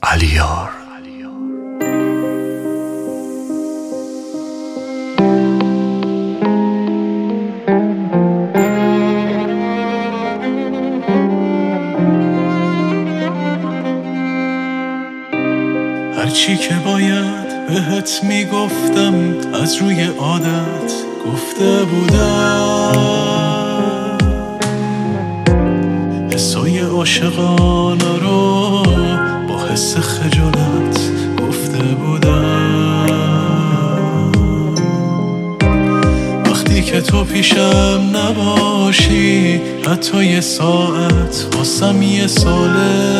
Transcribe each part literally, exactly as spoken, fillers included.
علیار. هرچی که باید بهت میگفتم از روی عادت گفته بودم، حسای عاشقانه رو با حس خجالت گفته بودم. وقتی که تو پیشم نباشی حتی یه ساعت واسم یه ساله،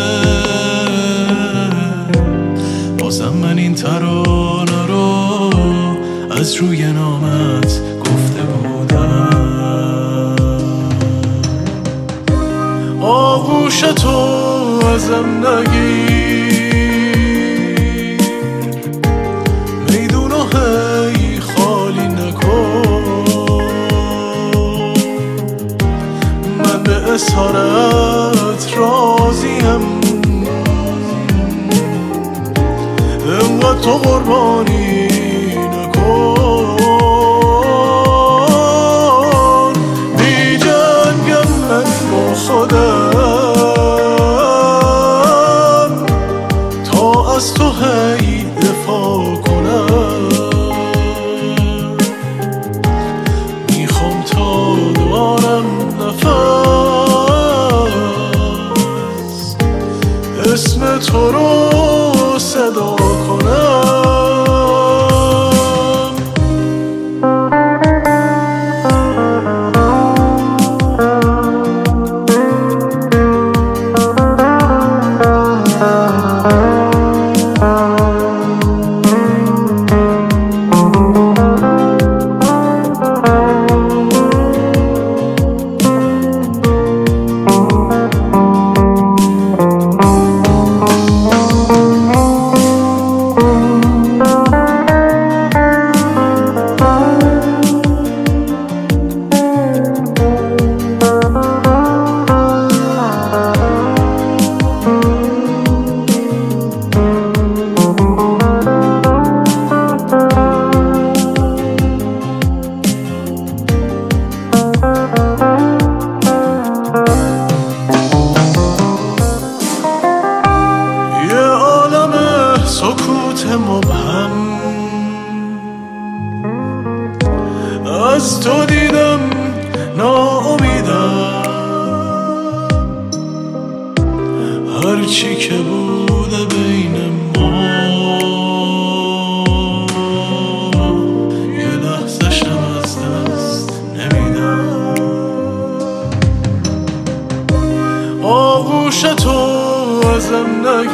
بازم من این ترانه رو از روی نامت گفته بودم. آغوش تو ازم نگیر، میدون و هی خالی نکن، من به اسارت راضیم، انقدر تو قربانی نکن. بی جنگم من با خودم تا از تو هی دفاع کنم، میخوام تا دارم نفس اسم تو رو صدا کنم. سکوت مبهم از تو دیدم، ناامیدم، هرچی که بوده بین ما یه لحظه شم از دست نمیدم. آغوش تو ازم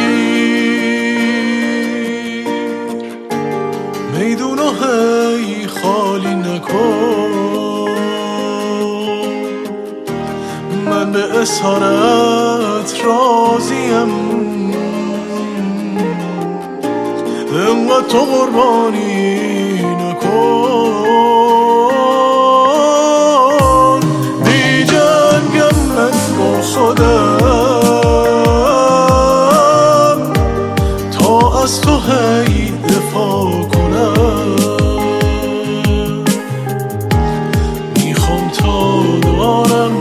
نگیر، میدون و هی خالی نکن، من به اسارت راضیم، انقدر تو قربانی نکن. بی جنگم من با خودم تا از تو هی دفاع کنم، میخوام تا دارم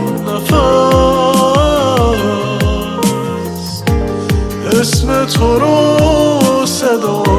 نفس اسم تو رو صدا